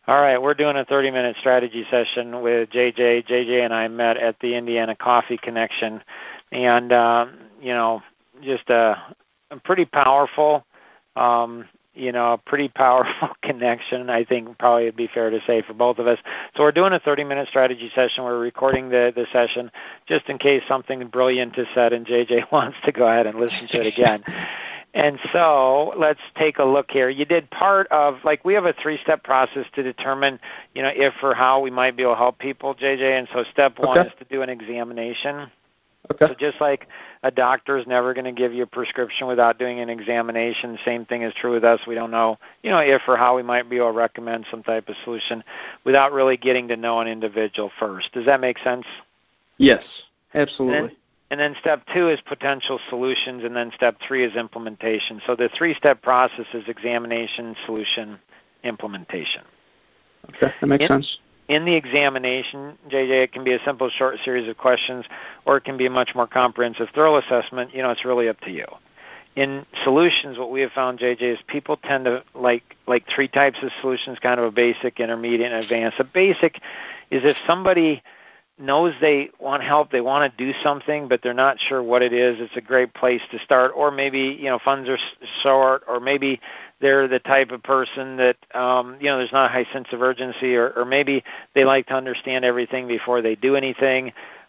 All right, we're doing a 30-minute strategy session with JJ. JJ and I met at the Indiana Coffee Connection, and just a pretty powerful, connection. I think probably it'd be fair to say for both of us. So we're doing a 30-minute strategy session. We're recording the session just in case something brilliant is said and JJ wants to go ahead and listen to it again. And so let's take a look here. You did part of, we have a 3-step process to determine, if or how we might be able to help people, JJ. And so step one is to do an examination. Okay. So just like a doctor is never going to give you a prescription without doing an examination, same thing is true with us. We don't know, if or how we might be able to recommend some type of solution without really getting to know an individual first. Does that make sense? Yes, absolutely. And then step 2 is potential solutions, and then step 3 is implementation. So the 3-step process is examination, solution, implementation. Okay, that makes sense. In the examination, JJ, it can be a simple, short series of questions, or it can be a much more comprehensive, thorough assessment. It's really up to you. In solutions, what we have found, JJ, is people tend to like 3 types of solutions, kind of a basic, intermediate, and advanced. A basic is if somebody knows they want help, they want to do something, but they're not sure what it is, it's a great place to start. Or maybe, funds are short, or maybe they're the type of person that, there's not a high sense of urgency, or maybe they like to understand everything before they do anything.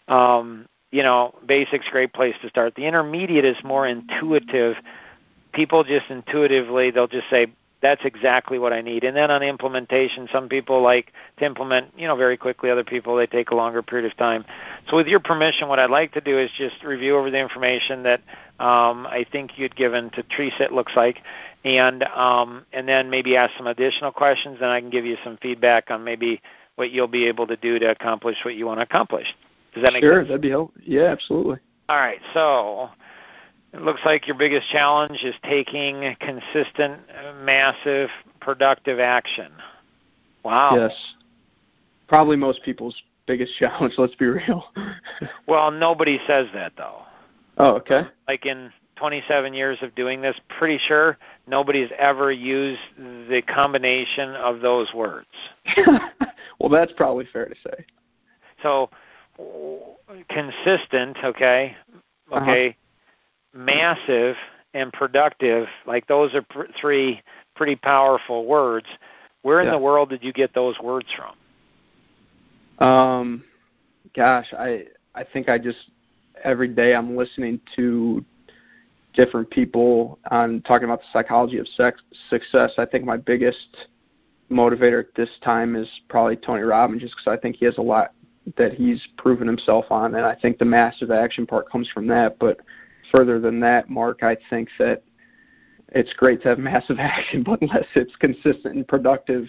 Basic's a great place to start. The intermediate is more intuitive. People just intuitively, they'll just say, that's exactly what I need. And then on implementation, some people like to implement, very quickly. Other people, they take a longer period of time. So with your permission, what I'd like to do is just review over the information that I think you'd given to Teresa, it looks like, and then maybe ask some additional questions, and I can give you some feedback on maybe what you'll be able to do to accomplish what you want to accomplish. Does that make sense? Sure, that'd be helpful. Yeah, absolutely. All right, so it looks like your biggest challenge is taking consistent, massive, productive action. Wow. Yes. Probably most people's biggest challenge, let's be real. Well, nobody says that, though. Oh, okay. Like in 27 years of doing this, pretty sure nobody's ever used the combination of those words. Well, that's probably fair to say. So, consistent, okay, massive and productive, those are 3 pretty powerful words. Where in the world did you get those words from? Gosh, I think I just, every day I'm listening to different people on talking about the psychology of success. I think my biggest motivator at this time is probably Tony Robbins, just because I think he has a lot that he's proven himself on, and I think the massive action part comes from that. But further than that, Mark, I think that it's great to have massive action, but unless it's consistent and productive,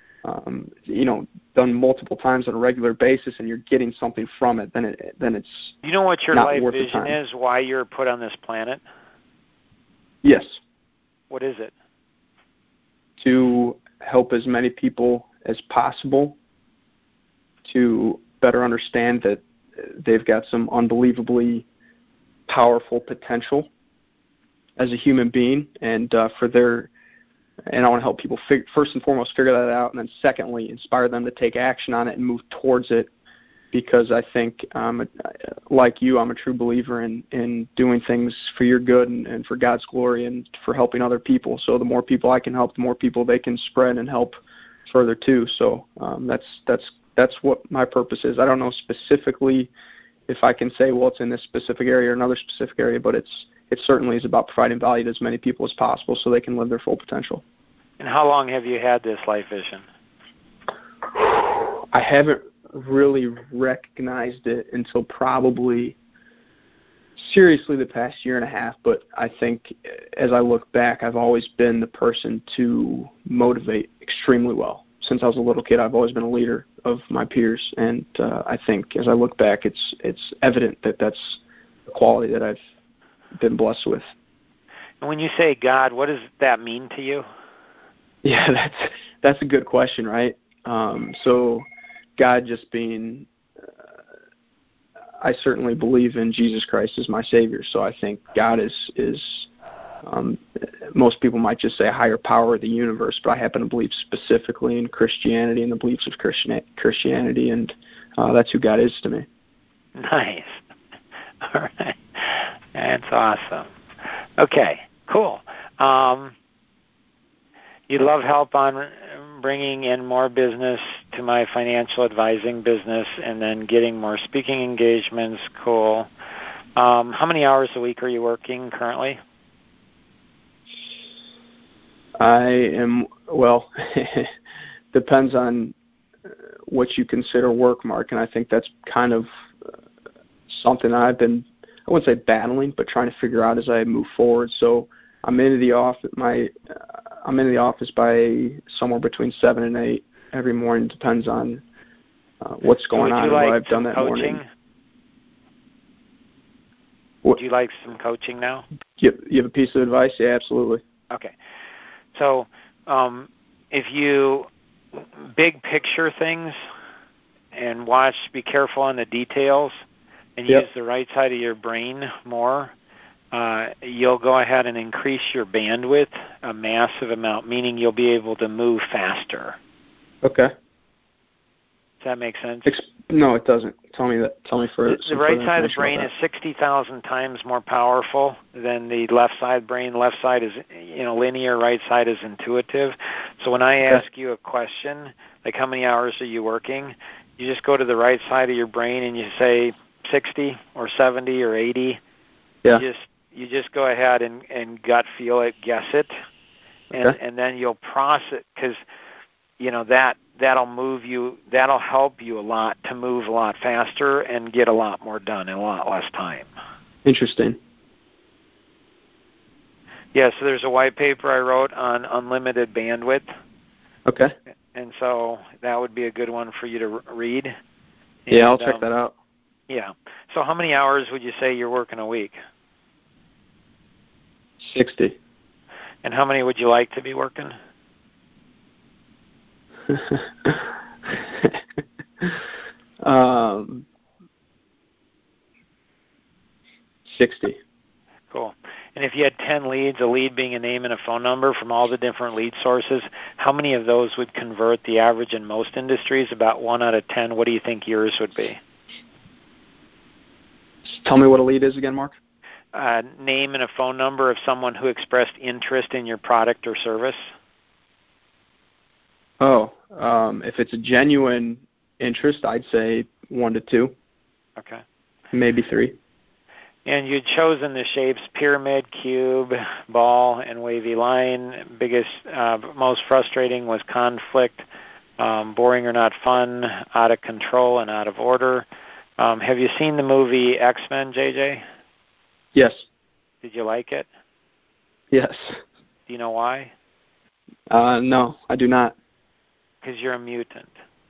done multiple times on a regular basis, and you're getting something from it, then it's you know what your not life worth the vision time. is, why you're put on this planet? Yes. What is it? To help as many people as possible to better understand that they've got some unbelievably powerful potential as a human being, and I want to help people first and foremost figure that out, and then secondly, inspire them to take action on it and move towards it, because I think, like you, I'm a true believer in doing things for your good and for God's glory and for helping other people. So the more people I can help, the more people they can spread and help further too. So that's what my purpose is. I don't know specifically if I can say, well, it's in this specific area or another specific area, but it certainly is about providing value to as many people as possible so they can live their full potential. And how long have you had this life vision? I haven't really recognized it until probably seriously the past year and a half, but I think as I look back, I've always been the person to motivate extremely well. Since I was a little kid, I've always been a leader of my peers, and I think as I look back, it's evident that that's a quality that I've been blessed with. And when you say God, what does that mean to you? Yeah, that's a good question, right? So God just being, I certainly believe in Jesus Christ as my Savior, so I think God is Most people might just say a higher power of the universe, but I happen to believe specifically in Christianity and the beliefs of Christianity, and that's who God is to me. Nice. All right. That's awesome. Okay, cool. You'd love help on bringing in more business to my financial advising business and then getting more speaking engagements. Cool. How many hours a week are you working currently? I am, well, depends on what you consider work, Mark, and I think that's kind of something I've been, I wouldn't say battling, but trying to figure out as I move forward. So I'm into the office. I'm in the office by somewhere between 7 and 8 every morning. Depends on what's going on and what I've done that coaching? morning. Would you like some coaching now? You have a piece of advice? Yeah, absolutely. Okay. So if you big picture things and be careful on the details and use the right side of your brain more, you'll go ahead and increase your bandwidth a massive amount, meaning you'll be able to move faster. Okay. Does that make sense? No, it doesn't. Tell me further. The right side of the brain is 60,000 times more powerful than the left side brain. Left side is linear, right side is intuitive. So when I ask you a question, like how many hours are you working, you just go to the right side of your brain and you say 60 or 70 or 80. Yeah. You just go ahead and gut feel it, guess it, and then you'll process it because that'll move you. That'll help you a lot to move a lot faster and get a lot more done in a lot less time. Interesting. Yeah. So there's a white paper I wrote on unlimited bandwidth. Okay. And so that would be a good one for you to read. Yeah, I'll check that out. Yeah. So how many hours would you say you're working a week? 60. And how many would you like to be working? 60. Cool. And if you had 10 leads, a lead being a name and a phone number from all the different lead sources, how many of those would convert? The average in most industries, about 1 out of 10. What do you think yours would be? Tell me what a lead is again, Mark. Name and a phone number of someone who expressed interest in your product or service. Oh, if it's a genuine interest, I'd say 1 to 2. Okay. Maybe 3. And you'd chosen the shapes pyramid, cube, ball, and wavy line. Most frustrating was conflict, boring or not fun, out of control and out of order. Have you seen the movie X-Men, JJ? Yes. Did you like it? Yes. Do you know why? No, I do not. Because you're a mutant.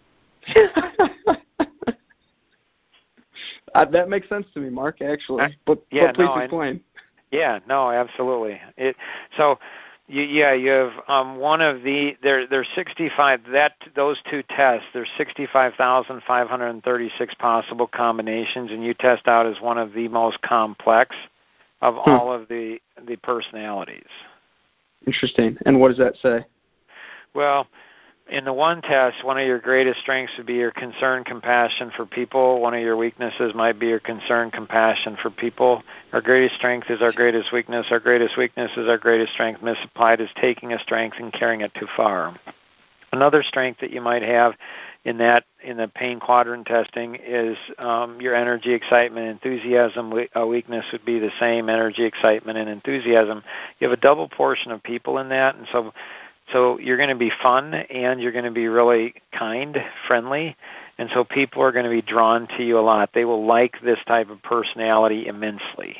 That makes sense to me, Mark, actually. But please explain. Yeah, no, absolutely. You have one of there's 65 those two tests. There's 65,536 possible combinations, and you test out as one of the most complex of all of the personalities. Interesting. And what does that say? Well, in the one test, one of your greatest strengths would be your concern, compassion for people. One of your weaknesses might be your concern, compassion for people. Our greatest strength is our greatest weakness. Our greatest weakness is our greatest strength. Misapplied is taking a strength and carrying it too far. Another strength that you might have in the pain quadrant testing is your energy, excitement, enthusiasm. A weakness would be the same, energy, excitement, and enthusiasm. You have a double portion of people in that, and so you're going to be fun and you're going to be really kind, friendly, and so people are going to be drawn to you a lot. They will like this type of personality immensely.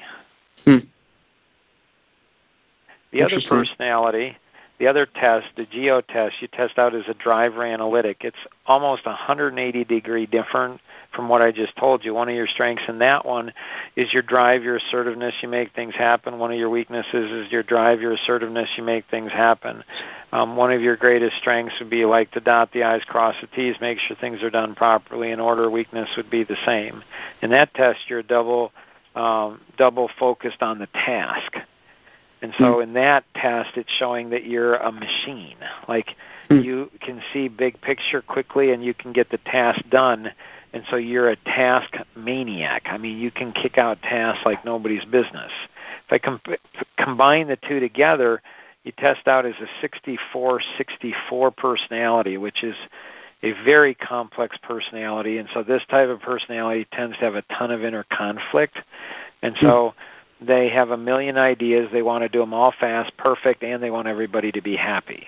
The other personality, the other test, the GEO test, you test out as a driver analytic. It's almost 180-degree different from what I just told you. One of your strengths in that one is your drive, your assertiveness, you make things happen. One of your weaknesses is your drive, your assertiveness, you make things happen. One of your greatest strengths would be like to dot the I's, cross the T's, make sure things are done properly in order. Weakness would be the same. In that test, you're double focused on the task. And so in that test, it's showing that you're a machine. Like you can see big picture quickly and you can get the task done. And so you're a task maniac. I mean, you can kick out tasks like nobody's business. If I combine the two together, you test out as a 64-64 personality, which is a very complex personality. And so this type of personality tends to have a ton of inner conflict. And so they have a million ideas. They want to do them all fast, perfect, and they want everybody to be happy.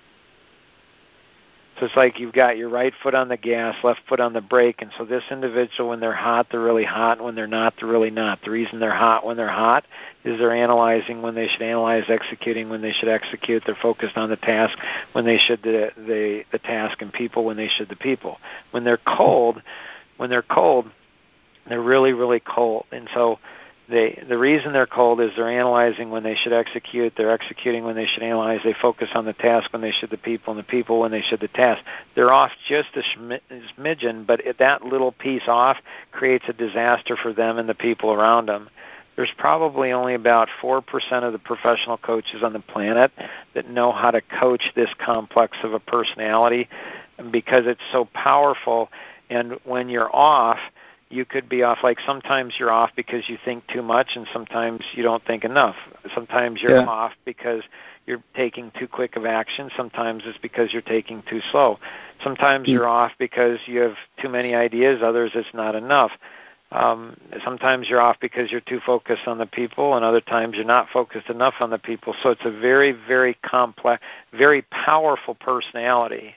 So it's like you've got your right foot on the gas, left foot on the brake. And so this individual, when they're hot, they're really hot. And when they're not, they're really not. The reason they're hot when they're hot is they're analyzing when they should analyze, executing when they should execute. They're focused on the task when they should the task, and people when they should the people. When they're cold, they're really, really cold. And so the reason they're cold is they're analyzing when they should execute, they're executing when they should analyze, they focus on the task when they should the people, and the people when they should the task. They're off just a smidgen, but that little piece off creates a disaster for them and the people around them. There's probably only about 4% of the professional coaches on the planet that know how to coach this complex of a personality, because it's so powerful. And when you're off, you could be off. Like sometimes you're off because you think too much, and sometimes you don't think enough. Sometimes you're off because you're taking too quick of action. Sometimes it's because you're taking too slow. Sometimes you're off because you have too many ideas. Others it's not enough. Sometimes you're off because you're too focused on the people, and other times you're not focused enough on the people. So it's a very, very complex, very powerful personality.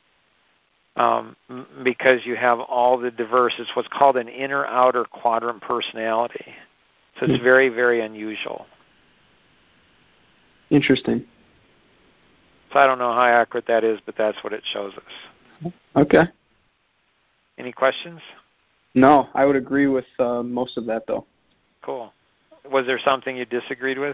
Because you have all the diverse. It's what's called an inner-outer quadrant personality. So it's very, very unusual. Interesting. So I don't know how accurate that is, but that's what it shows us. Okay. Any questions? No, I would agree with most of that, though. Cool. Was there something you disagreed with?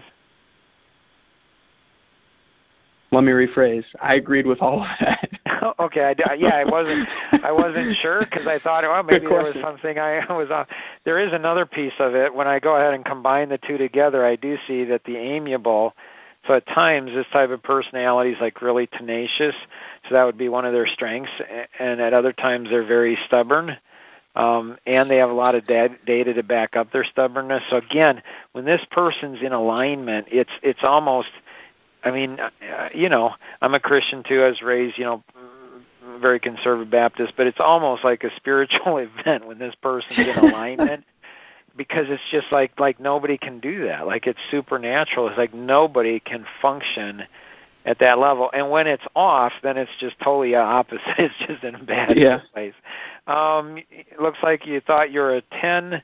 Let me rephrase. I agreed with all of that. Okay. I wasn't sure because I thought, well, maybe there was something I was off. There is another piece of it. When I go ahead and combine the two together, I do see that the amiable. So at times, this type of personality is like really tenacious. So that would be one of their strengths. And at other times, they're very stubborn. And they have a lot of data to back up their stubbornness. So again, when this person's in alignment, it's almost. I mean, I'm a Christian too. I was raised, very conservative Baptist, but it's almost like a spiritual event when this person's in alignment, because it's just like nobody can do that. Like it's supernatural. It's like nobody can function at that level. And when it's off, then it's just totally opposite. It's just in a bad place. It looks like you thought you're a 10.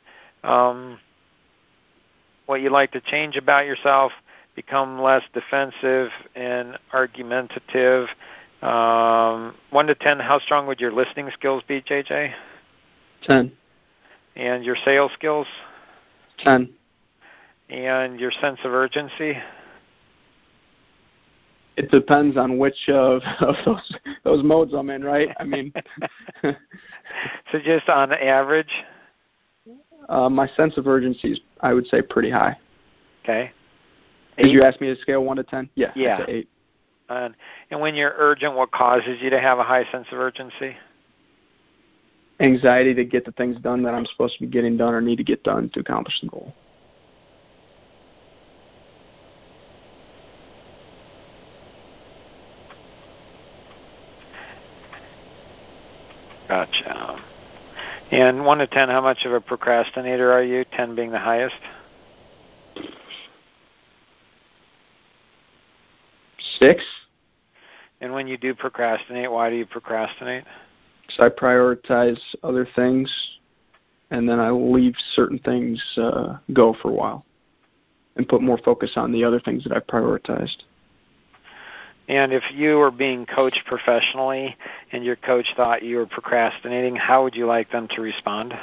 What you'd like to change about yourself: become less defensive and argumentative. 1 to 10, how strong would your listening skills be, JJ? 10. And your sales skills? 10. And your sense of urgency? It depends on which of those modes I'm in, right? I mean, so just on average? My sense of urgency is, I would say, pretty high. Okay. 8? Did you ask me to scale 1 to 10? Yeah. I'd say 8. And when you're urgent, what causes you to have a high sense of urgency? Anxiety to get the things done that I'm supposed to be getting done or need to get done to accomplish the goal. Gotcha. And 1 to 10, how much of a procrastinator are you? 10 being the highest? 6. And when you do procrastinate, why do you procrastinate? So I prioritize other things, and then I leave certain things go for a while and put more focus on the other things that I prioritized. And if you were being coached professionally and your coach thought you were procrastinating, how would you like them to respond?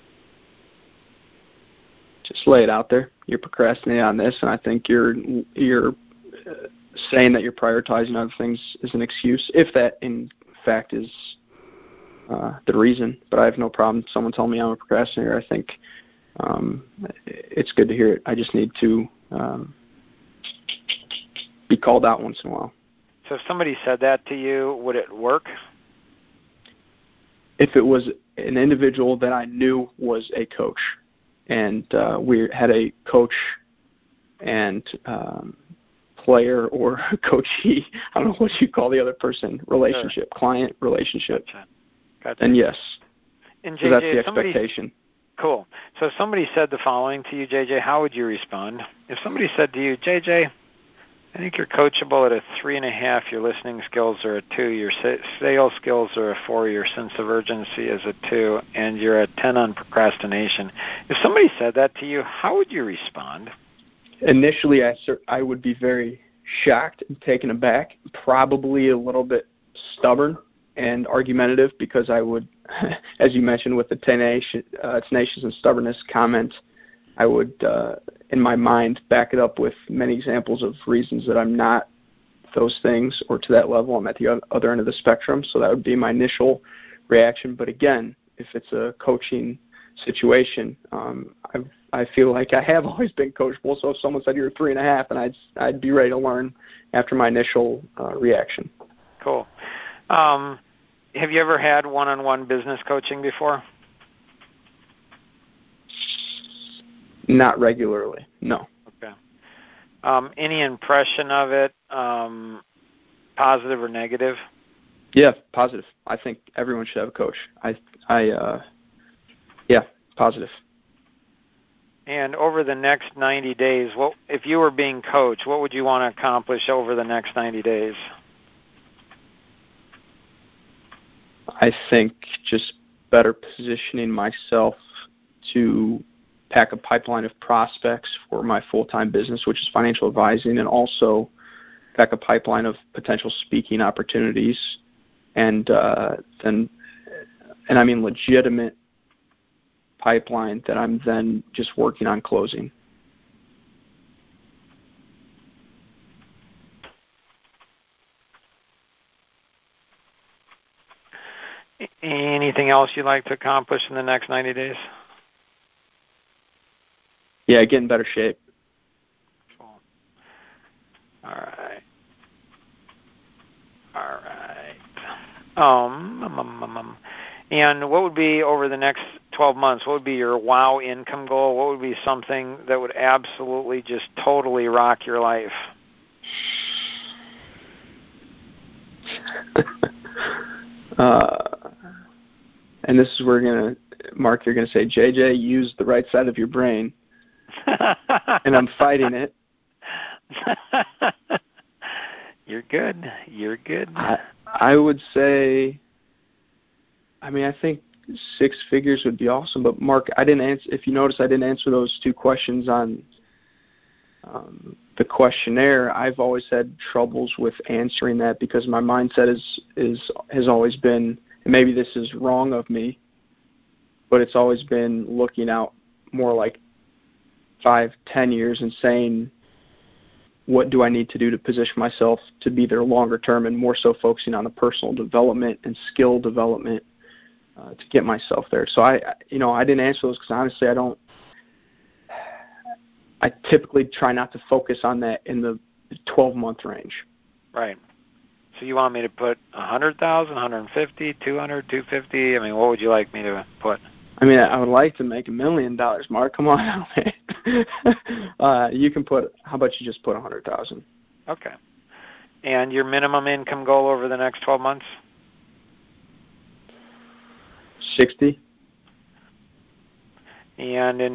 Just lay it out there. You're procrastinating on this, and I think you're saying that you're prioritizing other things is an excuse, if that in fact is the reason. But I have no problem someone telling me I'm a procrastinator. I think it's good to hear it. I just need to be called out once in a while. So if somebody said that to you, would it work? If it was an individual that I knew was a coach, and we had a coach and player or coachee, I don't know what you call the other person, relationship, sure. Client relationship, Gotcha. Then yes. And JJ, so that's the expectation. Cool. So if somebody said the following to you, JJ, how would you respond? If somebody said to you, JJ, I think you're coachable at a 3.5, your listening skills are a 2, your sales skills are a 4, your sense of urgency is a 2, and you're a 10 on procrastination. If somebody said that to you, how would you respond? Initially, I would be very shocked and taken aback, probably a little bit stubborn and argumentative, because I would, as you mentioned with the tenacious and stubbornness comment, I would, in my mind, back it up with many examples of reasons that I'm not those things or to that level. I'm at the other end of the spectrum, so that would be my initial reaction. But again, if it's a coaching situation, I feel like I have always been coachable. So if someone said you're 3.5, and I'd be ready to learn after my initial reaction. Cool. Have you ever had one-on-one business coaching before? Not regularly, no. Okay. Any impression of it, positive or negative? Yeah, positive. I think everyone should have a coach. Yeah, positive. And over the next 90 days, if you were being coached, what would you want to accomplish over the next 90 days? I think just better positioning myself to pack a pipeline of prospects for my full-time business, which is financial advising, and also pack a pipeline of potential speaking opportunities, and I mean legitimate pipeline that I'm then just working on closing. Anything else you'd like to accomplish in the next 90 days? Yeah, get in better shape. Cool. All right. And what would be over the next 12 months? What would be your wow income goal? What would be something that would absolutely just totally rock your life? And this is where Mark, you're going to say, JJ, use the right side of your brain. And I'm fighting it. You're good. I would say, I think 6 figures would be awesome. But Mark, I didn't answer. If you notice, I didn't answer those 2 questions on the questionnaire. I've always had troubles with answering that because my mindset has always been, and maybe this is wrong of me, but it's always been looking out more like 5-10 years and saying, what do I need to do to position myself to be there longer term, and more so focusing on the personal development and skill development to get myself there. So I didn't answer those because honestly I typically try not to focus on that in the 12-month range. Right. So you want me to put 100,000, 150, 200, 250? I mean, what would you like me to put? I would like to make $1 million, Mark. Come on, man. You can put. How about you just put 100,000? Okay. And your minimum income goal over the next 12 months? 60. And in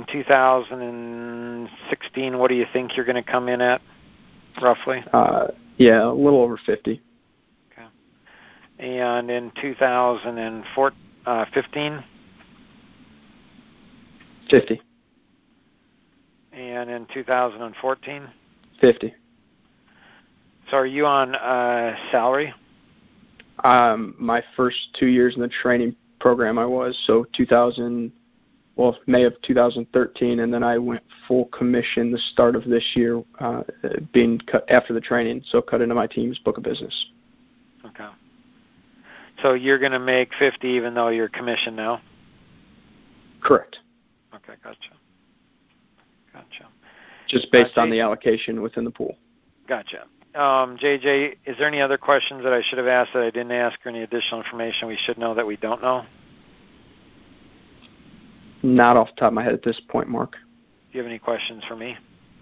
2016, what do you think you're going to come in at, roughly? Yeah, a little over 50. Okay. And in 2015? 50. And in 2014? 50. So are you on salary? My first 2 years in the training program I was, so May of 2013, and then I went full commission the start of this year, being cut after the training, so cut into my team's book of business. Okay. So you're going to make 50 even though you're commissioned now? Correct. Okay, gotcha. Just based on the allocation within the pool. Gotcha. JJ, is there any other questions that I should have asked that I didn't ask, or any additional information we should know that we don't know? Not off the top of my head at this point, Mark. Do you have any questions for me?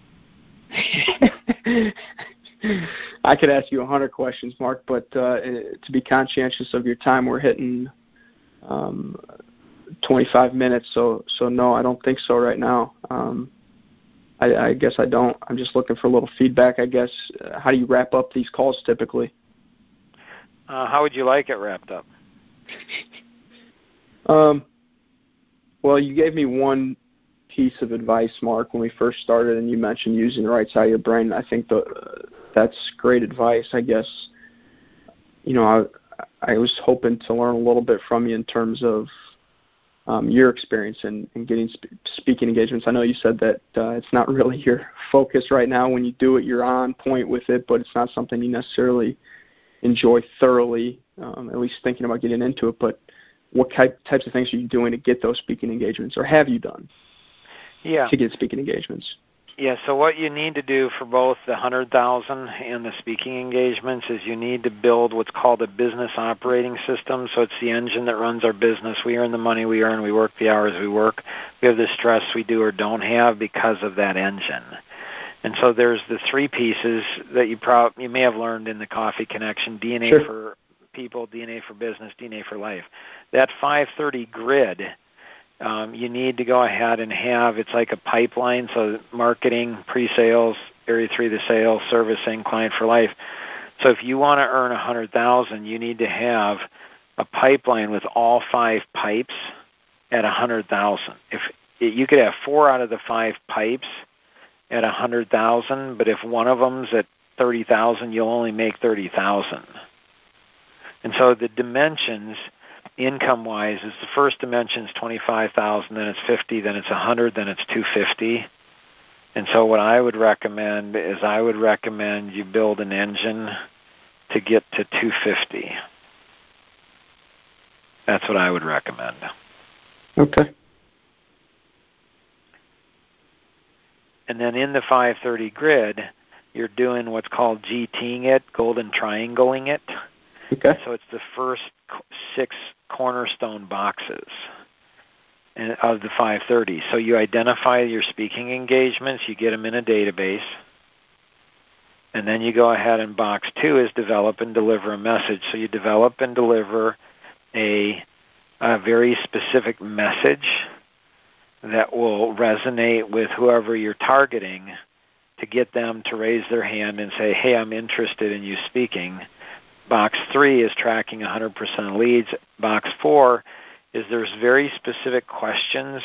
I could ask you 100 questions, Mark, but to be conscientious of your time, we're hitting 25 minutes, so no, I don't think so right now. I guess I don't. I'm just looking for a little feedback, I guess. How do you wrap up these calls typically? How would you like it wrapped up? Well, you gave me one piece of advice, Mark, when we first started, and you mentioned using the right side of your brain. I think that's great advice. I guess, I was hoping to learn a little bit from you in terms of your experience in getting speaking engagements. I know you said that it's not really your focus right now. When you do it, you're on point with it, but it's not something you necessarily enjoy thoroughly, at least thinking about getting into it. But what types of things are you doing to get those speaking engagements, or have you done to get speaking engagements? Yeah, so what you need to do for both the 100,000 and the speaking engagements is you need to build what's called a business operating system. So it's the engine that runs our business. We earn the money we earn. We work the hours we work. We have the stress we do or don't have because of that engine. And so there's the three pieces that you may have learned in the Coffee Connection: DNA Sure. for people, DNA for business, DNA for life. That 530 grid, you need to go ahead and have, it's like a pipeline, so marketing, pre-sales, area 3, the sales, servicing, client for life. So if you want to earn 100,000, you need to have a pipeline with all 5 pipes at 100,000. If you could have 4 out of the 5 pipes at 100,000, but if one of them's at 30,000, you'll only make 30,000. And so the dimensions, income-wise, is the first dimension is 25,000, then it's 50, then it's 100, then it's 250. And so what I would recommend is you build an engine to get to 250. That's what I would recommend. Okay. And then in the 530 grid, you're doing what's called GTing it, golden triangling it. Okay. So it's the first 6 cornerstone boxes of the 530. So you identify your speaking engagements, you get them in a database, and then you go ahead, and box 2 is develop and deliver a message. So you develop and deliver a very specific message that will resonate with whoever you're targeting to get them to raise their hand and say, hey, I'm interested in you speaking. Box 3 is tracking 100% leads. Box 4 is there's very specific questions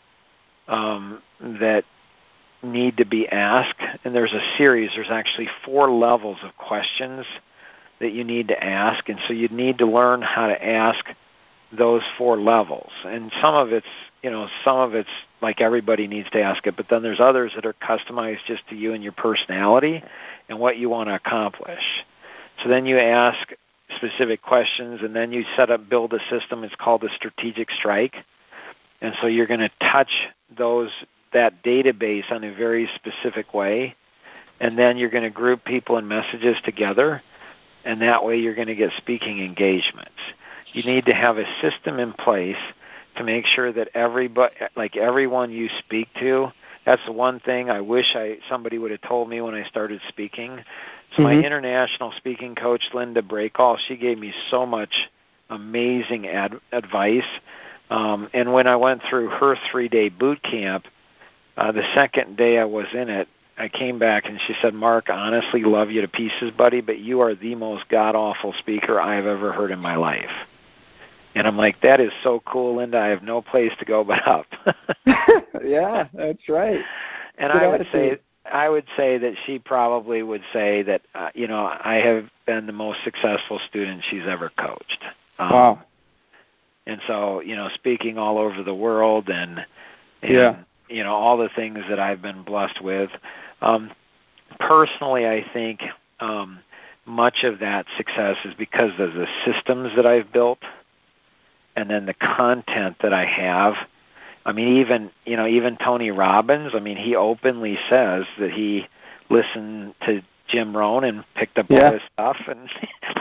that need to be asked, and there's a series. There's actually 4 levels of questions that you need to ask, and so you need to learn how to ask those 4 levels. And some of it's like everybody needs to ask it, but then there's others that are customized just to you and your personality and what you want to accomplish. So then you ask specific questions, and then you build a system. It's called a strategic strike. And so you're going to touch that database in a very specific way, and then you're going to group people and messages together, and that way you're going to get speaking engagements. You need to have a system in place to make sure that everyone you speak to, that's the one thing I wish somebody would have told me when I started speaking. So my international speaking coach, Linda Breakall, she gave me so much amazing advice. And when I went through her 3-day boot camp, the second day I was in it, I came back and she said, Mark, I honestly love you to pieces, buddy, but you are the most god-awful speaker I've ever heard in my life. And I'm like, that is so cool, Linda. I have no place to go but up. Yeah, that's right. And I would say that she probably would say that, I have been the most successful student she's ever coached. Wow. And so, speaking all over the world and all the things that I've been blessed with. Personally, I think much of that success is because of the systems that I've built and then the content that I have. I mean, even Tony Robbins, he openly says that he listened to Jim Rohn and picked up all his stuff, and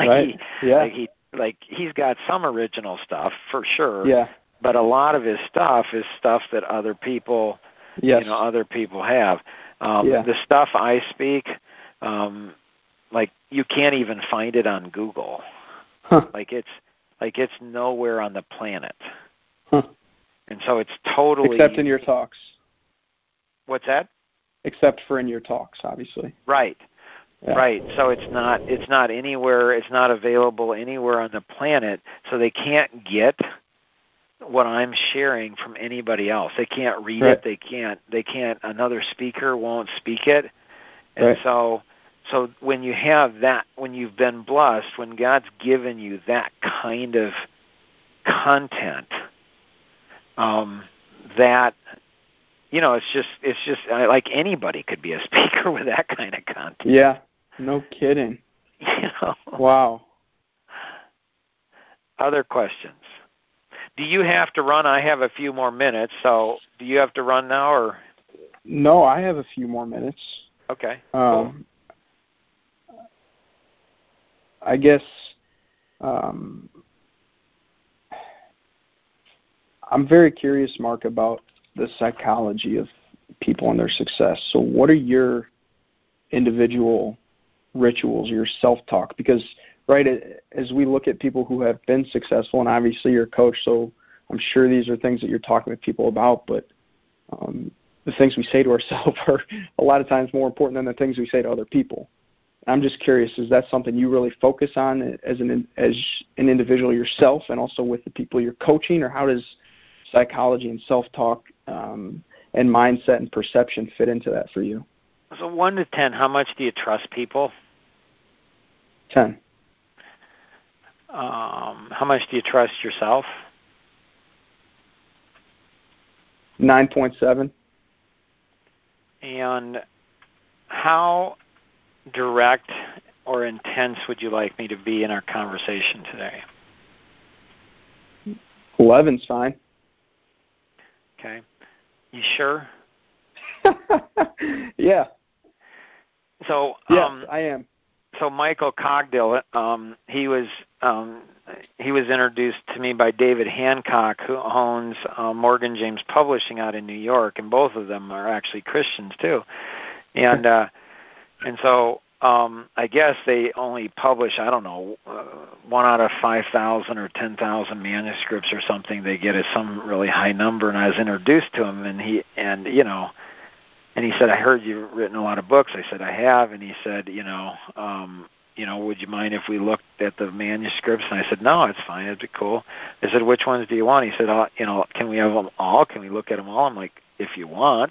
he's got some original stuff for sure. Yeah. But a lot of his stuff is stuff that other people, other people have. The stuff I speak, like you can't even find it on Google. Huh. Like it's nowhere on the planet. Huh. And so it's totally except in your talks. What's that? Except for in your talks, obviously. Right. Yeah. Right. So it's not anywhere, it's not available anywhere on the planet, so they can't get what I'm sharing from anybody else. They can't read it, they can't another speaker won't speak it. And so when you have that, when you've been blessed, when God's given you that kind of content, that it's just like anybody could be a speaker with that kind of content. Yeah, no kidding. Wow. Other questions? Do you have to run? I have a few more minutes, so do you have to run now, or? No, I have a few more minutes. Okay. Cool. I guess I'm very curious, Mark, about the psychology of people and their success. So what are your individual rituals, your self-talk? Because, as we look at people who have been successful, and obviously you're a coach, so I'm sure these are things that you're talking with people about, but the things we say to ourselves are a lot of times more important than the things we say to other people. I'm just curious, is that something you really focus on as an individual yourself and also with the people you're coaching, or how does psychology and self-talk and mindset and perception fit into that for you? So 1 to 10, how much do you trust people? 10. How much do you trust yourself? 9.7. And how direct or intense would you like me to be in our conversation today? 11's fine. Okay. You sure? Yeah. So yes, I am. So Michael Cogdill, he was introduced to me by David Hancock, who owns Morgan James Publishing out in New York, and both of them are actually Christians too. And so I guess they only publish, I don't know, 1 out of 5,000 or 10,000 manuscripts or something. They get some really high number, and I was introduced to him, and he said, I heard you've written a lot of books. I said, I have. And he said, would you mind if we looked at the manuscripts? And I said, no, it's fine. It'd be cool. I said, which ones do you want? He said, can we have them all? Can we look at them all? I'm like, if you want.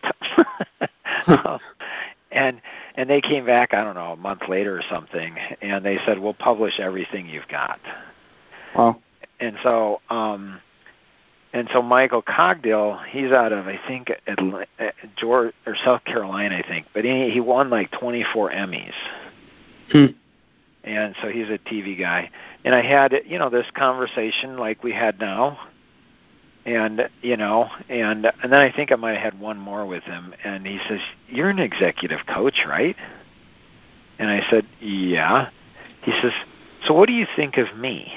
And they came back, I don't know, a month later or something, and they said, we'll publish everything you've got. Wow. And so Michael Cogdill, he's out of, I think, Georgia or South Carolina, I think, but he won like 24 Emmys. And so he's a TV guy. And I had, this conversation like we had now, and then I think I might have had one more with him, and he says, you're an executive coach, right? And I said, yeah. He says, so what do you think of me?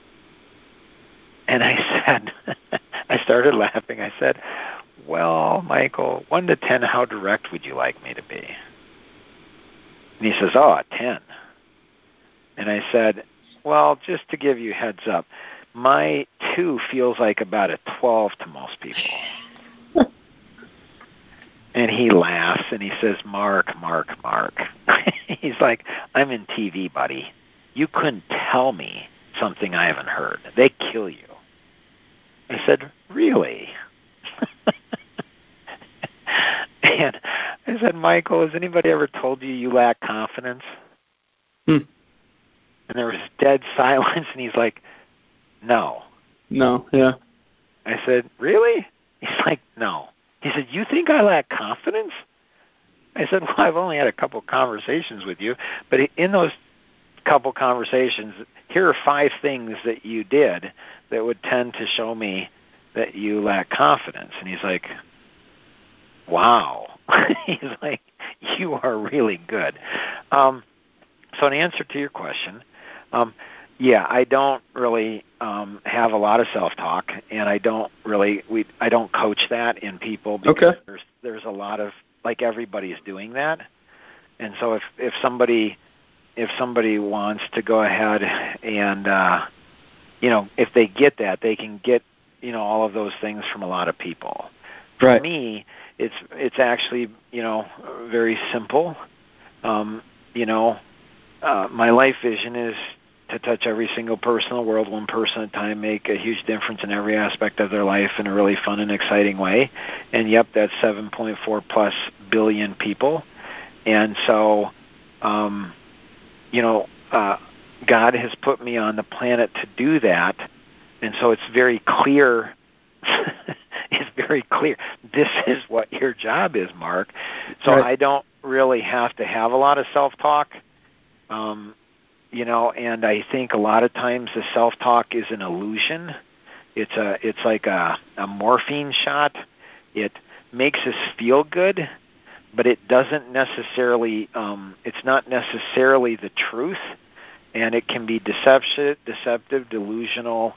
And I said, I started laughing. I said, well, Michael, 1 to 10, how direct would you like me to be? And he says, a 10. And I said, well, just to give you heads up, my 2 feels like about a 12 to most people. And he laughs and he says, Mark. He's like, I'm in TV, buddy. You couldn't tell me something I haven't heard. They kill you. I said, really? And I said, Michael, has anybody ever told you lack confidence? And there was dead silence, and he's like, no. No, yeah. I said, really? He's like, no. He said, you think I lack confidence? I said, well, I've only had a couple conversations with you, but in those couple conversations, here are 5 things that you did that would tend to show me that you lack confidence. And he's like, wow. He's like, you are really good. So in answer to your question, I don't really have a lot of self-talk, and I don't coach that in people because there's a lot of, like, everybody's doing that. And so if somebody wants to go ahead and if they get that, they can get all of those things from a lot of people. For me, it's actually very simple. My life vision is to touch every single person in the world, one person at a time, make a huge difference in every aspect of their life in a really fun and exciting way. And yep, that's 7.4 plus billion people. And so, God has put me on the planet to do that. And so it's very clear. It's very clear. This is what your job is, Mark. So I don't really have to have a lot of self-talk. And I think a lot of times the self-talk is an illusion. It's like a morphine shot. It makes us feel good, but it doesn't necessarily, it's not necessarily the truth, and it can be deceptive, delusional.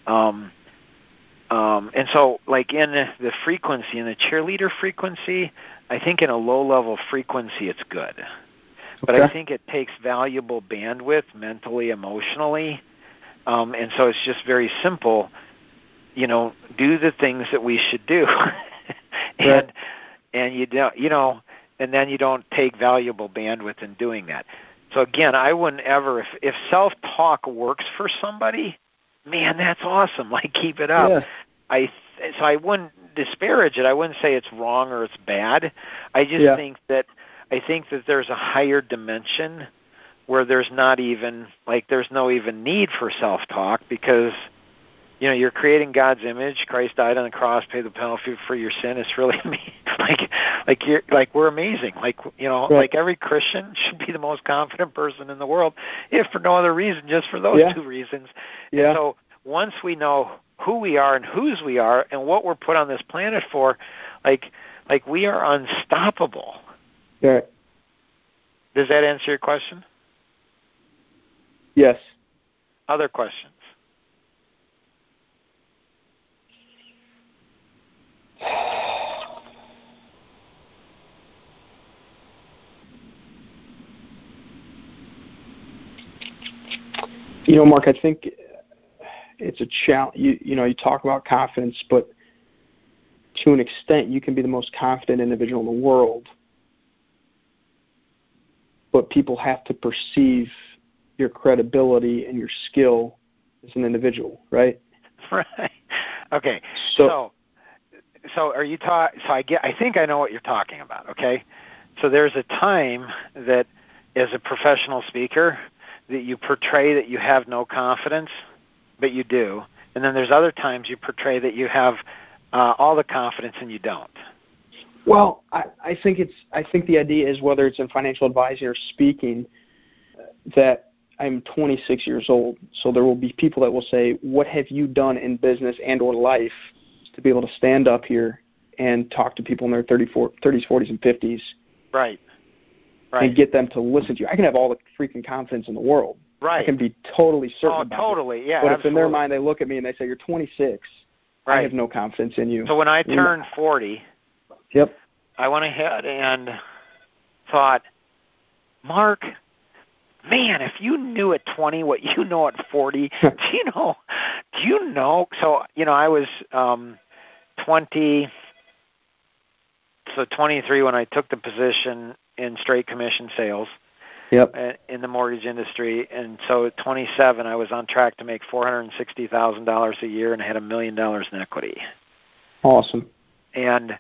And so, like in the frequency, in the cheerleader frequency, I think in a low-level frequency it's good. But I think it takes valuable bandwidth mentally, emotionally. And so it's just very simple, do the things that we should do. and you don't, and then you don't take valuable bandwidth in doing that. So again, I wouldn't ever, if self-talk works for somebody, man, that's awesome. Like, keep it up. Yeah. So I wouldn't disparage it. I wouldn't say it's wrong or it's bad. I just think that there's a higher dimension where there's not even, there's no even need for self-talk because, you're creating God's image. Christ died on the cross, paid the penalty for your sin. It's really we're amazing. Like every Christian should be the most confident person in the world, if for no other reason, just for those two reasons. Yeah. And so once we know who we are and whose we are and what we're put on this planet for, we are unstoppable. Right. Does that answer your question? Yes. Other questions? Mark, I think it's a challenge. You talk about confidence, but to an extent, you can be the most confident individual in the world, but people have to perceive your credibility and your skill as an individual, right? Right. Okay. So are you I think I know what you're talking about, okay? So there's a time that as a professional speaker that you portray that you have no confidence, but you do. And then there's other times you portray that you have all the confidence and you don't. Well, I think the idea is, whether it's in financial advising or speaking, that I'm 26 years old. So there will be people that will say, what have you done in business and or life to be able to stand up here and talk to people in their 30s, 40s, and 50s? Right. And get them to listen to you. I can have all the freaking confidence in the world. Right. I can be totally certain about totally, it. Yeah, but absolutely. If in their mind they look at me and they say, you're 26, I have no confidence in you. So when I turned 40, I went ahead and thought, Mark, man, if you knew at 20 what you know at 40, do you know? So, I was 23 when I took the position in straight commission sales in the mortgage industry. And so at 27, I was on track to make $460,000 a year and had $1 million in equity. Awesome. And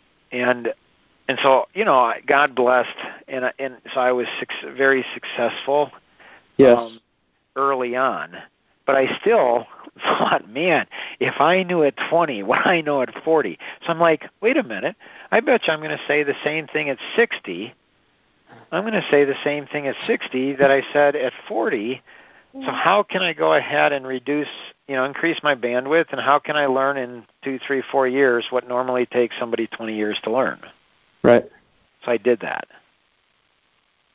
so, God blessed, and so I was very successful early on. But I still thought, man, if I knew at 20 what I know at 40. So I'm like, wait a minute, I bet you I'm going to say the same thing at 60. I'm going to say the same thing at 60 that I said at 40. So how can I go ahead and increase my bandwidth, and how can I learn in 2, 3, 4 years what normally takes somebody 20 years to learn? Right. So I did that.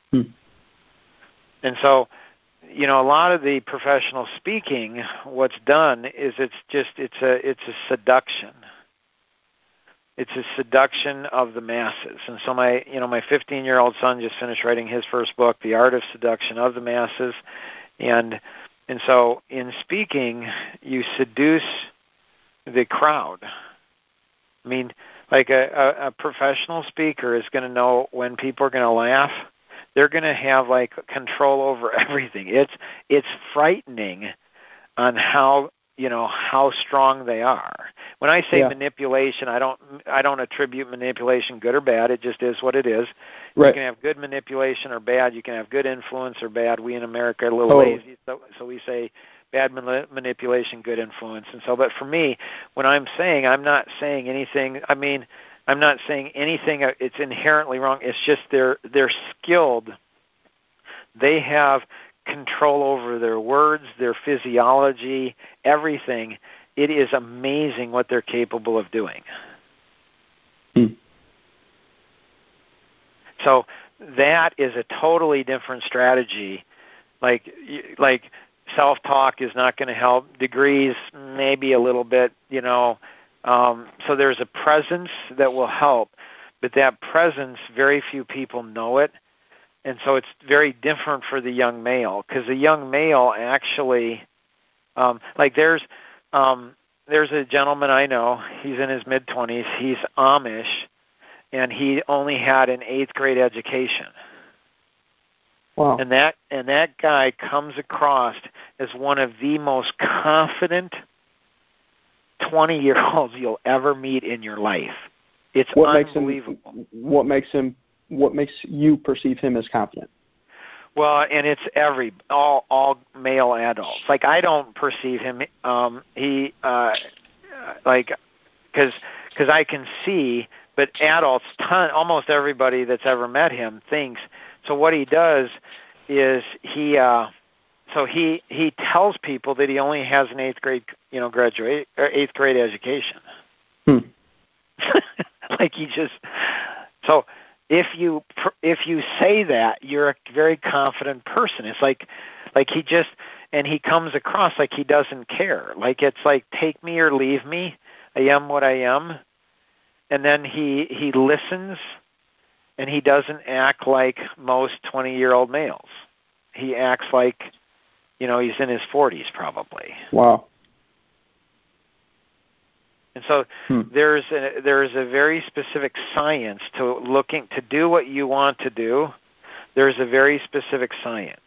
Hmm. And so, you know, a lot of the professional speaking, what's done is it's a seduction. It's a seduction of the masses. And so my 15-year-old son just finished writing his first book, The Art of Seduction of the Masses. And so in speaking, you seduce the crowd. I mean, like a professional speaker is going to know when people are going to laugh. They're going to have like control over everything. It's frightening on how strong they are. When I say manipulation, I don't attribute manipulation good or bad. It just is what it is. Right. You can have good manipulation or bad. You can have good influence or bad. We in America are a little lazy, so we say bad manipulation, good influence. And so, but for me, when I'm saying, I'm not saying anything. I mean, I'm not saying anything. It's inherently wrong. It's just they're skilled. They have control over their words, their physiology, everything. It is amazing what they're capable of doing. So that is a totally different strategy. Like self-talk is not going to help. Degrees, maybe a little bit, So there's a presence that will help, but that presence, very few people know it. And so it's very different for the young male, because the young male actually, there's a gentleman I know. He's in his mid-20s. He's Amish, and he only had an 8th grade education. Wow. And that guy comes across as one of the most confident 20-year-olds you'll ever meet in your life. It's unbelievable. What makes you perceive him as confident? Well, and it's all male adults. Like, I don't perceive him. Because I can see, but adults, almost everybody that's ever met him thinks. So what he does is he tells people that he only has an 8th grade, graduate or 8th grade education. Like he just so. If you say that, you're a very confident person. It's like he comes across like he doesn't care. Like it's like, take me or leave me. I am what I am. And then he listens, and he doesn't act like most 20-year-old males. He acts like, he's in his 40s probably. Wow. And so there's a very specific science to do what you want to do. There's a very specific science.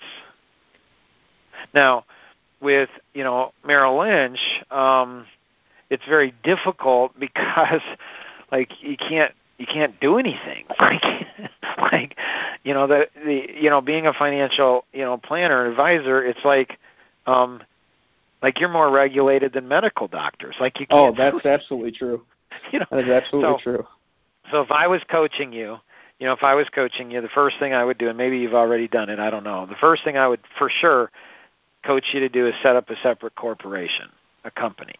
Now, with Merrill Lynch, it's very difficult because you can't do anything. Being a financial planner, advisor, it's like you're more regulated than medical doctors. Like you can't. Oh, that's absolutely true. That is absolutely true. So if I was coaching you, the first thing I would do, and maybe you've already done it, I don't know. The first thing I would for sure coach you to do is set up a separate corporation, a company.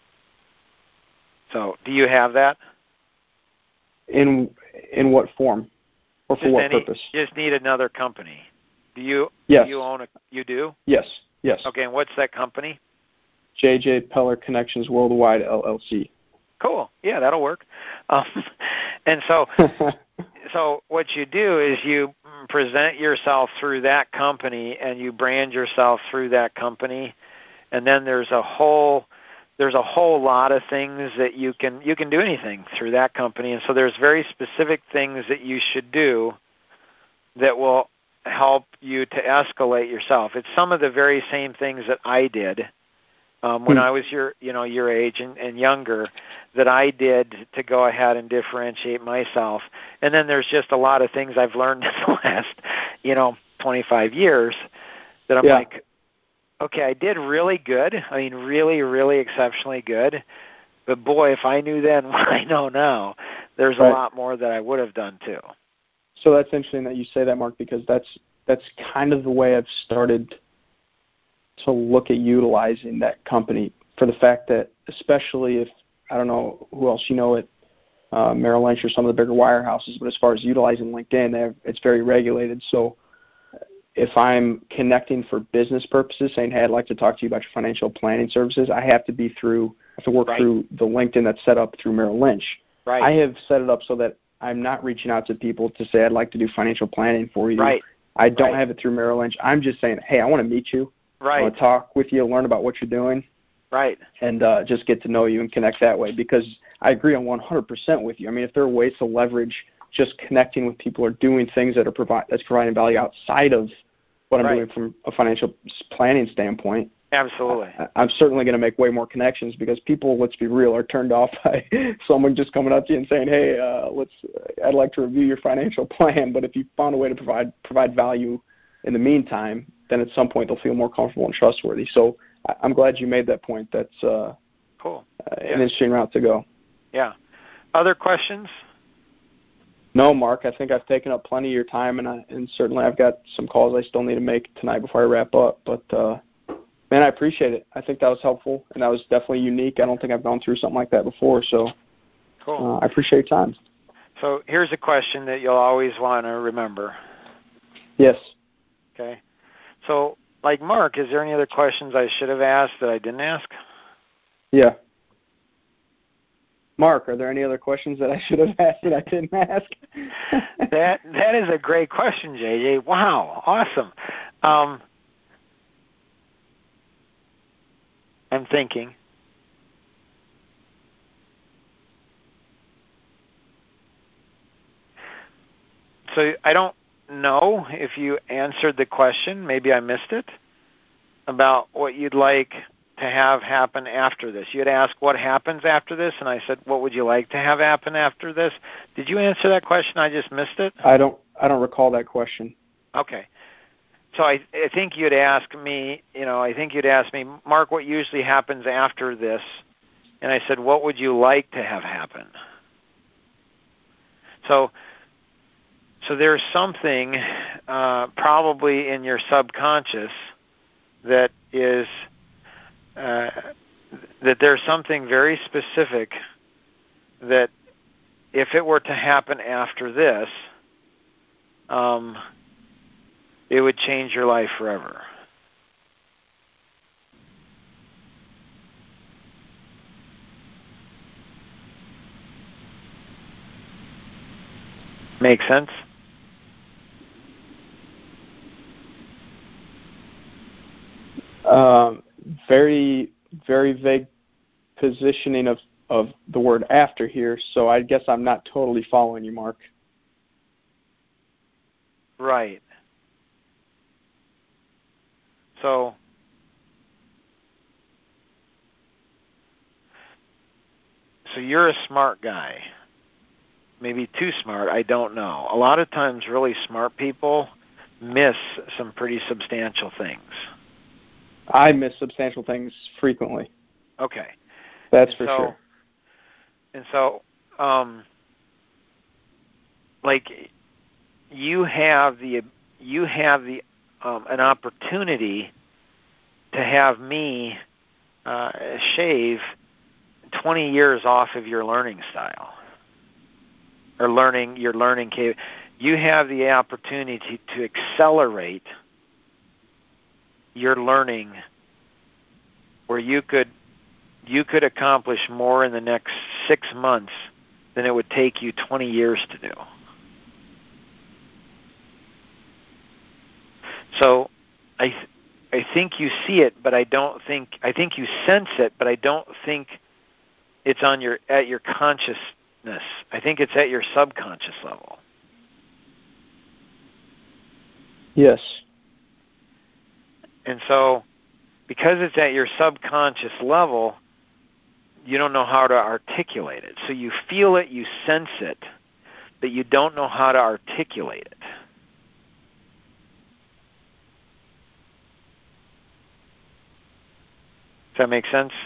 So do you have that? In what form, or for what purpose? You just need another company. Do you? Yes. Do you own you do? Yes. Okay, and what's that company? J.J. Peller Connections Worldwide, LLC. Cool. Yeah, that'll work. And so what you do is you present yourself through that company, and you brand yourself through that company, and then there's a whole lot of things that you can do anything through that company. And so there's very specific things that you should do that will help you to escalate yourself. It's some of the very same things that I did when I was your age and younger, that I did to go ahead and differentiate myself. And then there's just a lot of things I've learned in the last 25 years that I'm like, okay, I did really good. I mean, really, really exceptionally good. But boy, if I knew then what I know now, there's a lot more that I would have done too. So that's interesting that you say that, Mark, because that's kind of the way I've started to look at utilizing that company, for the fact that, especially if, I don't know who else Merrill Lynch or some of the bigger wirehouses, but as far as utilizing LinkedIn, it's very regulated. So if I'm connecting for business purposes, saying, hey, I'd like to talk to you about your financial planning services, I have to work through the LinkedIn that's set up through Merrill Lynch. Right. I have set it up so that I'm not reaching out to people to say, I'd like to do financial planning for you. Right. I don't have it through Merrill Lynch. I'm just saying, hey, I want to meet you. Right. I want to talk with you, learn about what you're doing. Right. And just get to know you and connect that way, because I agree on 100% with you. I mean, if there are ways to leverage just connecting with people or doing things that are that's providing value outside of what I'm doing from a financial planning standpoint, absolutely, I'm certainly going to make way more connections, because people, let's be real, are turned off by someone just coming up to you and saying, hey, I'd like to review your financial plan. But if you found a way to provide value in the meantime, then at some point they'll feel more comfortable and trustworthy. So I'm glad you made that point. That's cool. An interesting route to go. Yeah. Other questions? No, Mark. I think I've taken up plenty of your time, and certainly I've got some calls I still need to make tonight before I wrap up. But man, I appreciate it. I think that was helpful, and that was definitely unique. I don't think I've gone through something like that before. So cool. I appreciate your time. So here's a question that you'll always want to remember. Yes. Okay. So, like Mark, is there any other questions I should have asked that I didn't ask? Yeah. Mark, are there any other questions that I should have asked that I didn't ask? That is a great question, JJ. Wow, awesome. I'm thinking. So I don't know if you answered the question. Maybe I missed it, about what you'd like to have happen after this. You had asked what happens after this, and I said, what would you like to have happen after this? Did you answer that question? I just missed it? I don't recall that question. Okay. So I think you'd ask me, Mark, what usually happens after this? And I said, what would you like to have happen? So there's something probably in your subconscious that is that there's something very specific that if it were to happen after this, it would change your life forever. Make sense? Very, very vague positioning of the word after here, so I guess I'm not totally following you, Mark. Right. So you're a smart guy. Maybe too smart, I don't know. A lot of times really smart people miss some pretty substantial things. I miss substantial things frequently. Okay. That's for sure. And so, like, you have an opportunity to have me shave 20 years off of your learning style or your learning capability. You have the opportunity to accelerate your learning, where you could accomplish more in the next 6 months than it would take you 20 years to do. So I think you see it, but I think you sense it, but I don't think it's at your consciousness. I think it's at your subconscious level. Yes. And so, because it's at your subconscious level, you don't know how to articulate it. So you feel it, you sense it, but you don't know how to articulate it. Does that make sense?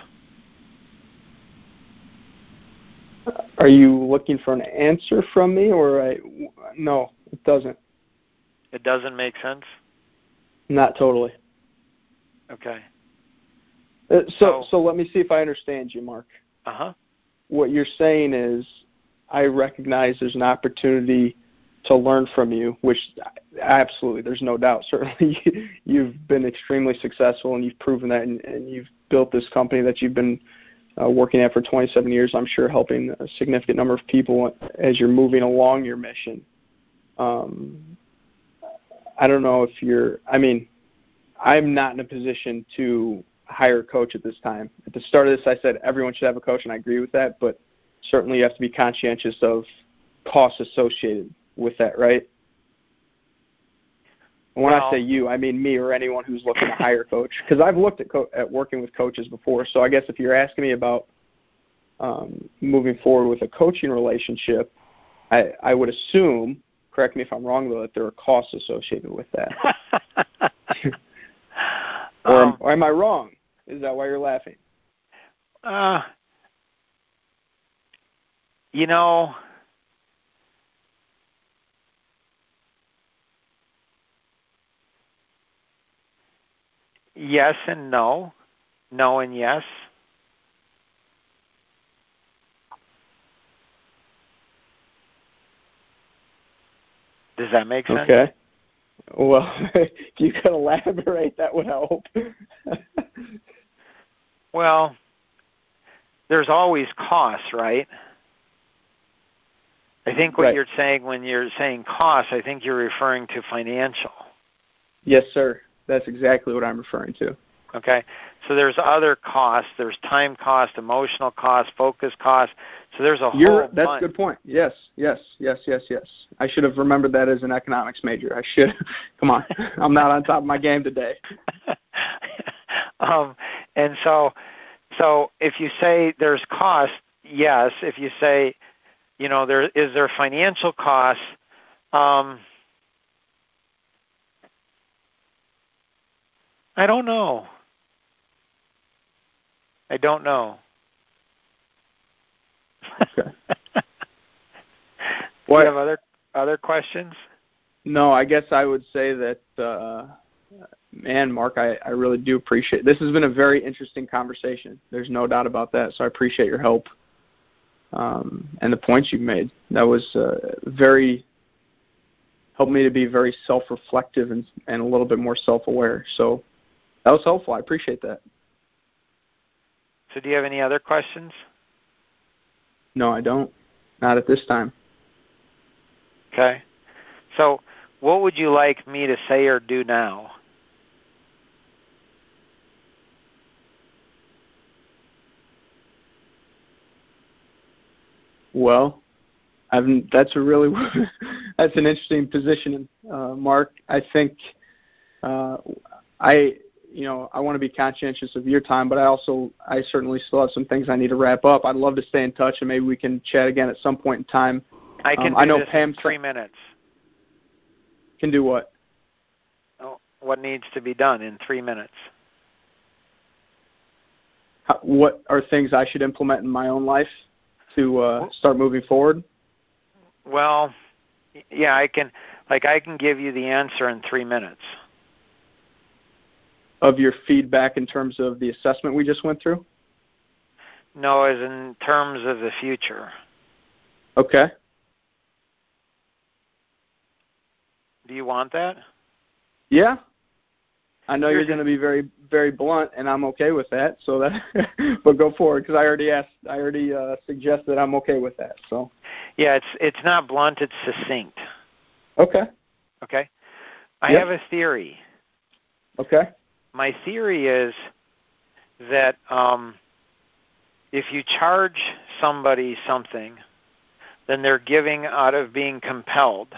Are you looking for an answer from me, or no, it doesn't. It doesn't make sense? Not totally. Okay. So let me see if I understand you, Mark. Uh-huh. What you're saying is, I recognize there's an opportunity to learn from you, which absolutely, there's no doubt. Certainly, you've been extremely successful, and you've proven that, and you've built this company that you've been working at for 27 years, I'm sure helping a significant number of people as you're moving along your mission. I don't know if I'm not in a position to hire a coach at this time. At the start of this, I said everyone should have a coach, and I agree with that, but certainly you have to be conscientious of costs associated with that, right? And when I say you, I mean me or anyone who's looking to hire a coach, because I've looked at working with coaches before. So I guess if you're asking me about moving forward with a coaching relationship, I would assume, correct me if I'm wrong, though, that there are costs associated with that. or am I wrong? Is that why you're laughing? Yes and no. No and yes. Does that make sense? Okay. Well, if you could elaborate, that would help. Well, there's always costs, right? I think what you're saying when you're saying costs, I think you're referring to financial. Yes, sir. That's exactly what I'm referring to. Okay. So there's other costs. There's time cost, emotional cost, focus cost. So there's a whole bunch. That's a good point. Yes. I should have remembered that as an economics major. I should. Come on. I'm not on top of my game today. And so if you say there's cost, yes. If you say, is there financial costs? I don't know. Okay. Do you have other questions? No, I guess I would say that, man, Mark, I really do appreciate it. This has been a very interesting conversation. There's no doubt about that. So I appreciate your help and the points you've made. That was helped me to be very self-reflective and a little bit more self-aware. So that was helpful. I appreciate that. So do you have any other questions? No, I don't. Not at this time. Okay. So what would you like me to say or do now? Well, that's an interesting position, Mark. I think I want to be conscientious of your time, but I certainly still have some things I need to wrap up. I'd love to stay in touch, and maybe we can chat again at some point in time. I can do this in 3 minutes. Can do what? Oh, what needs to be done in 3 minutes? What are things I should implement in my own life to start moving forward? Well, yeah, I can give you the answer in 3 minutes. Of your feedback in terms of the assessment we just went through? No, as in terms of the future. Okay. Do you want that? Yeah. I know you're going to be very, very blunt, and I'm okay with that. So that, but go forward, because I already suggested I'm okay with that. So. Yeah, it's not blunt; it's succinct. Okay. Okay. I have a theory. Okay. My theory is that if you charge somebody something, then they're giving out of being compelled.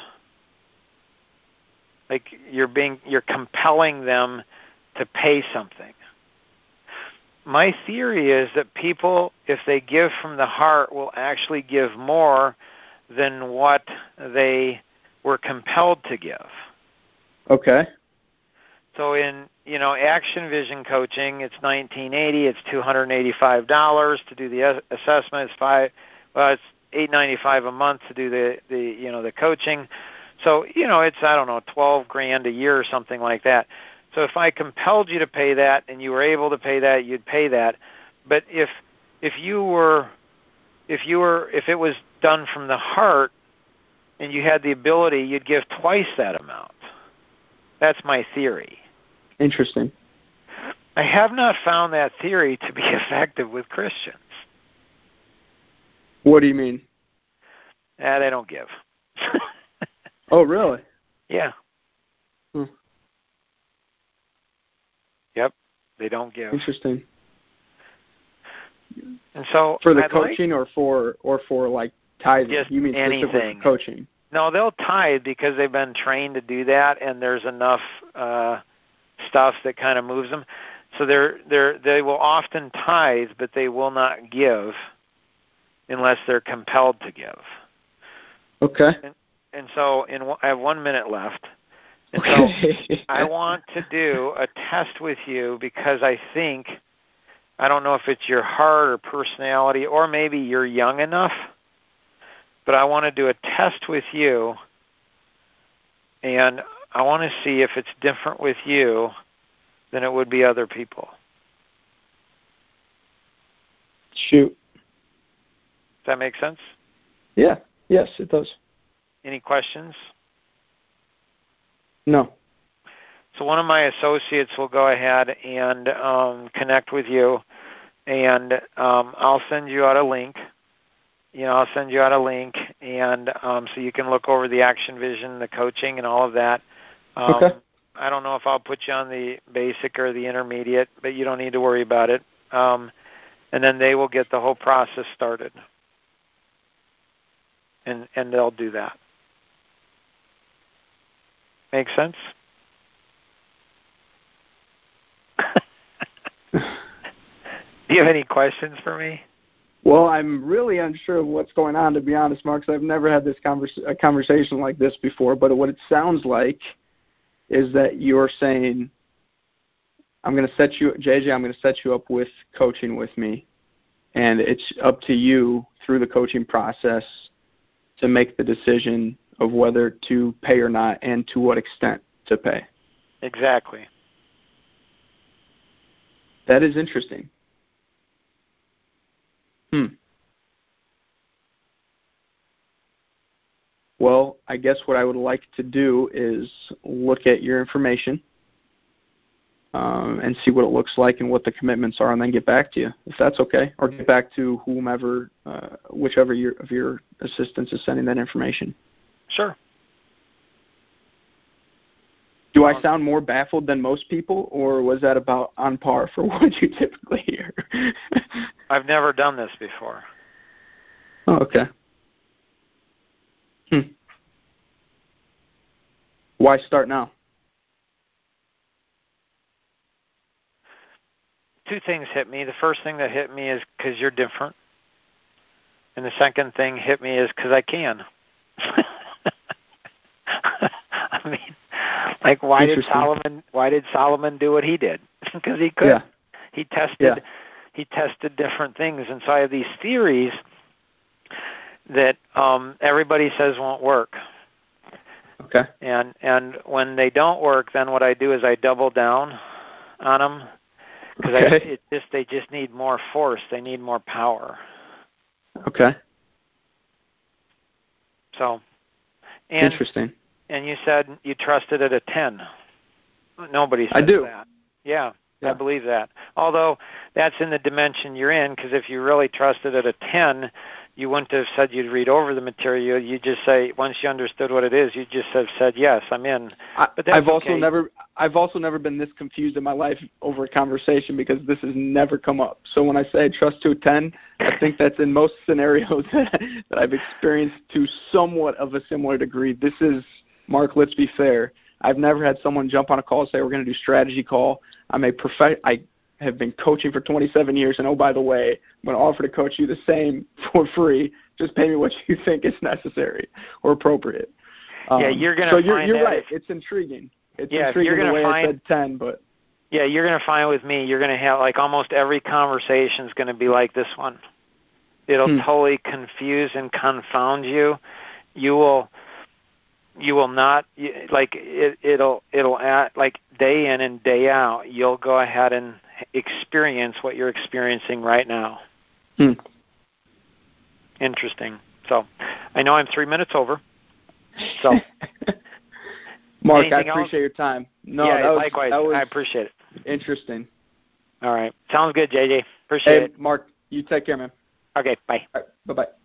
Like you're compelling them to pay something. My theory is that people, if they give from the heart, will actually give more than what they were compelled to give. Okay. So in Action Vision coaching, it's $19.80. It's $285 to do the assessment. It's $895 a month to do the coaching. So it's $12,000 a year or something like that. So if I compelled you to pay that and you were able to pay that, you'd pay that. But if it was done from the heart, and you had the ability, you'd give twice that amount. That's my theory. Interesting. I have not found that theory to be effective with Christians. What do you mean? They don't give. Oh, really? Yeah. Hmm. Yep, they don't give. Interesting. And so for the I'd coaching, or for like tithing? Just you mean specifically anything. for coaching? No, they'll tithe because they've been trained to do that, and there's enough stuff that kind of moves them. So they will often tithe, but they will not give unless they're compelled to give. Okay. And so I have 1 minute left. And okay. So I want to do a test with you because I don't know if it's your heart or personality, or maybe you're young enough, but I want to do a test with you, and I want to see if it's different with you than it would be other people. Shoot. Does that make sense? Yeah. Yes, it does. Any questions? No. So one of my associates will go ahead and connect with you, and I'll send you out a link. I'll send you out a link, and so you can look over the Action Vision, the coaching, and all of that. Okay. I don't know if I'll put you on the basic or the intermediate, but you don't need to worry about it. And then they will get the whole process started, and they'll do that. Make sense? Do you have any questions for me? Well, I'm really unsure of what's going on, to be honest, Mark. I've never had this a conversation like this before. But what it sounds like is that you're saying, I'm going to set you, JJ, I'm going to set you up with coaching with me, and it's up to you through the coaching process to make the decision of whether to pay or not, and to what extent to pay. Exactly. That is interesting. Well, I guess what I would like to do is look at your information and see what it looks like and what the commitments are, and then get back to you, if that's okay, or get back to whomever, whichever of your assistants is sending that information. Sure. Do I sound more baffled than most people, or was that about on par for what you typically hear? I've never done this before. Oh, okay. Why start now? Two things hit me. The first thing that hit me is because you're different. And the second thing hit me is because I can. I mean, like, why did Solomon do what he did? Because he could. Yeah. He tested different things. And so I have these theories that everybody says won't work. Okay. And when they don't work, then what I do is I double down on them, because they just need more force. They need more power. Okay. So, interesting. And you said you trusted at a 10. Nobody says I do. that. Yeah, I believe that. Although that's in the dimension you're in, because if you really trusted at a 10, you wouldn't have said you'd read over the material. You just say, once you understood what it is, you just have said, yes, I'm in. But that's I've also never been this confused in my life over a conversation, because this has never come up. So when I say I trust to a 10, I think that's in most scenarios that I've experienced to somewhat of a similar degree. This is, Mark, let's be fair. I've never had someone jump on a call and say, we're going to do strategy call. I have been coaching for 27 years, and oh, by the way, I'm going to offer to coach you the same for free. Just pay me what you think is necessary or appropriate. You're going to find that. So you're right. It's intriguing. It's intriguing the way I said 10, but. Yeah, you're going to find with me, you're going to have, like, almost every conversation is going to be like this one. It'll totally confuse and confound you. You will not, like, it'll act like day in and day out, you'll go ahead and experience what you're experiencing right now. Interesting. So I know I'm 3 minutes over. So, Mark, I appreciate appreciate your time. No, yeah, that likewise. Was I appreciate it. Interesting. All right. Sounds good, JJ. Appreciate it. Mark, you take care, man. Okay, bye. All right, bye-bye.